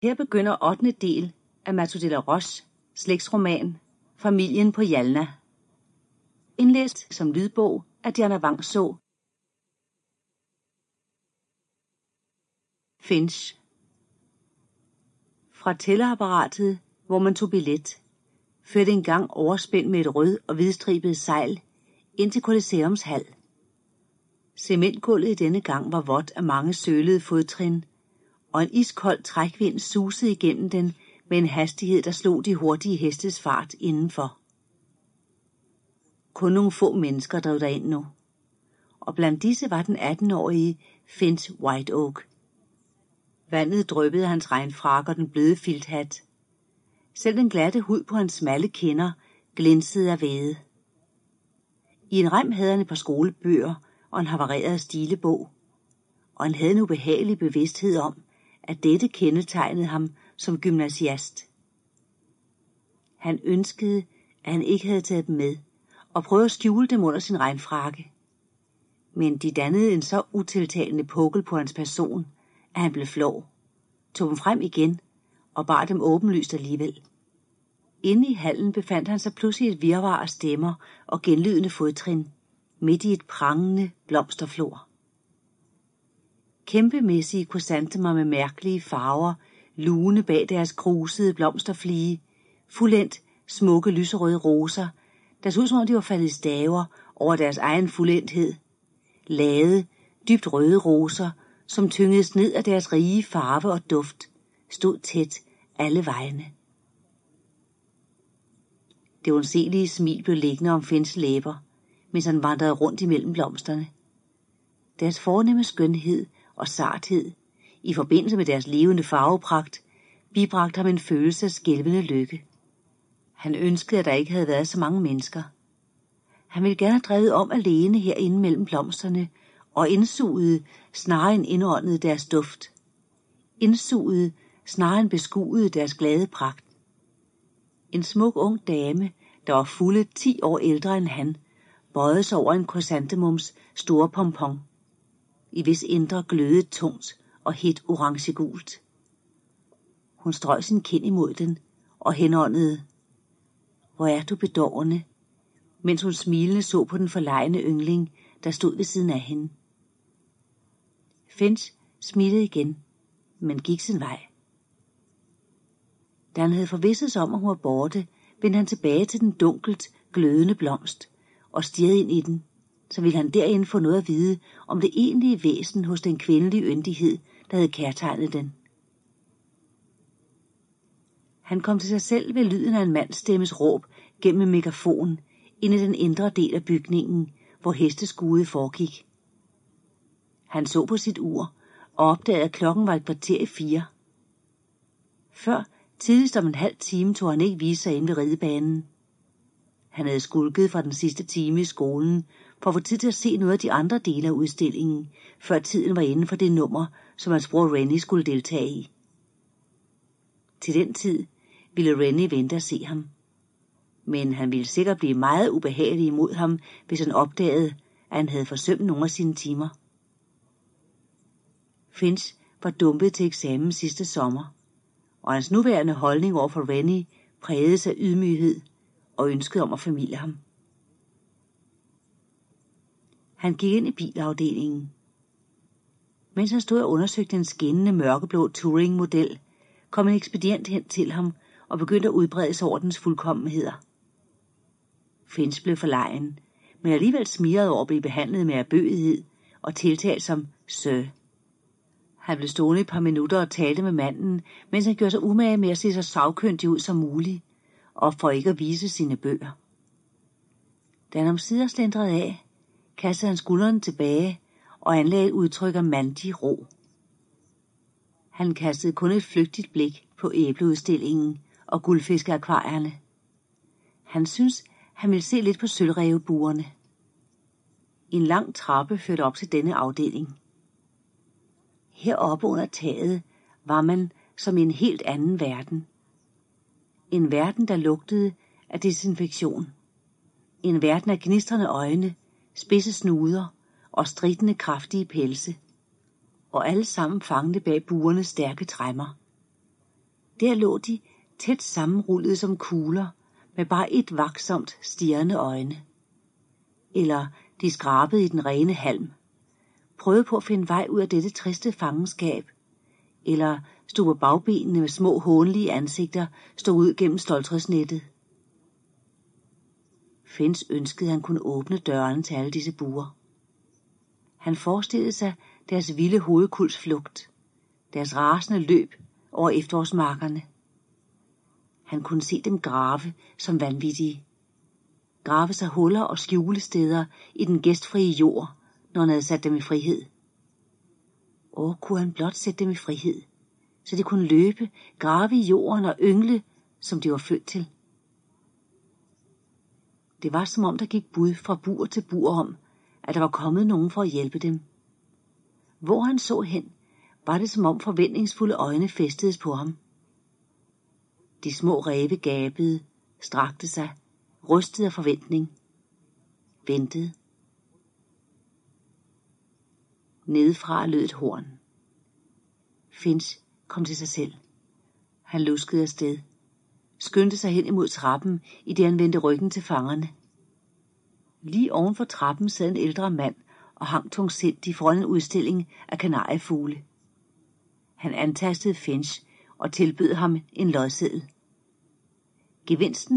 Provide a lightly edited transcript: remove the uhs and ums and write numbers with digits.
Her begynder 8. del af Mathieu de la Roches slægtsroman Familien på Jalna. Indlæst som lydbog af Diana Vangså. Finch. Fra tællerapparatet, hvor man tog billet, førte en gang overspændt med et rød og hvidstribet sejl ind til Colosseums hal. Cementgulvet i denne gang var vådt af mange sølede fodtrin, og en iskold trækvind susede igennem den med en hastighed, der slog de hurtige hestes fart indenfor. Kun nogle få mennesker drev derind nu, og blandt disse var den 18-årige Finch Whiteoak. Vandet dryppede hans regnfrak og den bløde filthat. Selv den glatte hud på hans smalle kinder glinsede af væde. I en rem havde han et par skolebøger og en havareret stilebog, og han havde en ubehagelig bevidsthed om, at dette kendetegnede ham som gymnasiast. Han ønskede, at han ikke havde taget dem med, og prøvede at skjule dem under sin regnfrakke. Men de dannede en så utiltalende pukkel på hans person, at han blev flov, tog dem frem igen og bar dem åbenlyst alligevel. Inde i hallen befandt han sig pludselig et virvar af stemmer og genlydende fodtrin, midt i et prangende blomsterflor. Kæmpemæssige krysantemmer med mærkelige farver, lune bag deres krusede blomsterflige, fuldendt smukke lyserøde roser, der så ud som om de var faldet i staver over deres egen fuldendthed, lade, dybt røde roser, som tyngedes ned af deres rige farve og duft, stod tæt alle vegne. Det undselige smil blev liggende om Finchs læber, mens han vandrede rundt imellem blomsterne. Deres fornemme skønhed og sarthed, i forbindelse med deres levende farvepragt, bibragte ham en følelse af skælvende lykke. Han ønskede, at der ikke havde været så mange mennesker. Han ville gerne have drevet om alene herinde mellem blomsterne, og indsugede snarere end indåndede deres duft. Indsugede snarere end beskuede deres glade pragt. En smuk ung dame, der var fulde 10 år ældre end han, bøjede sig over en krysantemums store pompon, i hvis indre glødede tungt og helt orangegult. Hun strøg sin kind imod den og henåndede: "Hvor er du bedårende," mens hun smilende så på den forlegne yngling, der stod ved siden af hende. Finch smilede igen, men gik sin vej. Da han havde forvisset sig om, at hun var borte, vendte han tilbage til den dunkelt glødende blomst og stirrede ind i den, så ville han derinde få noget at vide om det egentlige væsen hos den kvindelige yndighed, der havde kærtegnet den. Han kom til sig selv ved lyden af en mandsstemmes råb gennem en megafon ind i den indre del af bygningen, hvor hesteskudet foregik. Han så på sit ur og opdagede, at klokken var 3:15. Før tidligst om en halv time tog han ikke vise sig inde ved ridebanen. Han havde skulket fra den sidste time i skolen for at få tid til at se noget af de andre dele af udstillingen, før tiden var inde for det nummer, som hans bror Rennie skulle deltage i. Til den tid ville Rennie vente at se ham, men han ville sikkert blive meget ubehagelig imod ham, hvis han opdagede, at han havde forsømt nogle af sine timer. Finch var dumpet til eksamen sidste sommer, og hans nuværende holdning over for Rennie prægedes af ydmyghed og ønsket om at formilde ham. Han gik ind i bilafdelingen. Mens han stod og undersøgte en skinnende mørkeblå Touring-model, kom en ekspedient hen til ham og begyndte at udbrede sig over dens fuldkommenheder. Finch blev forlegen, men alligevel smirrede over at blive behandlet med ærbødighed og tiltalt som sir. Han blev stående et par minutter og talte med manden, mens han gjorde sig umage med at se så sagkyndig ud som muligt, og for ikke at vise sine bøger. Da han omsider slendrede af, kastede han skuldrene tilbage og anlagde et udtryk af mandig ro. Han kastede kun et flygtigt blik på æbleudstillingen og guldfiskeakvarierne. Han syntes, han ville se lidt på sølvrævebuerne. En lang trappe førte op til denne afdeling. Heroppe under taget var man som i en helt anden verden. En verden, der lugtede af desinfektion. En verden af gnistrende øjne, spidse snuder og stridende kraftige pelse. Og alle sammen fangede bag buernes stærke træmmer. Der lå de tæt sammenrullede som kugler, med bare et vaksomt stirrende øjne. Eller de skrabede i den rene halm, prøvede på at finde vej ud af dette triste fangenskab, eller stod på bagbenene med små hånlige ansigter, stod ud gennem stoltrådsnettet. Finch ønskede, at han kunne åbne dørene til alle disse buer. Han forestillede sig deres vilde hovedkuls flugt, deres rasende løb over efterårsmarkerne. Han kunne se dem grave som vanvittige. Grave sig huller og skjulesteder i den gæstfrie jord, når han havde sat dem i frihed. Og kunne han blot sætte dem i frihed, så de kunne løbe, grave i jorden og yngle, som de var født til. Det var som om der gik bud fra bur til bur om, at der var kommet nogen for at hjælpe dem. Hvor han så hen, var det som om forventningsfulde øjne fæstedes på ham. De små ræve gabede, strakte sig, rystede af forventning, ventede. Nedefra lød et horn. Finch kom til sig selv. Han luskede afsted, skyndte sig hen imod trappen, i det han vendte ryggen til fangerne. Lige oven for trappen sad en ældre mand og hang tungsindig foran en udstilling af kanariefugle. Han antastede Finch og tilbød ham en lodseddel. Gevinsten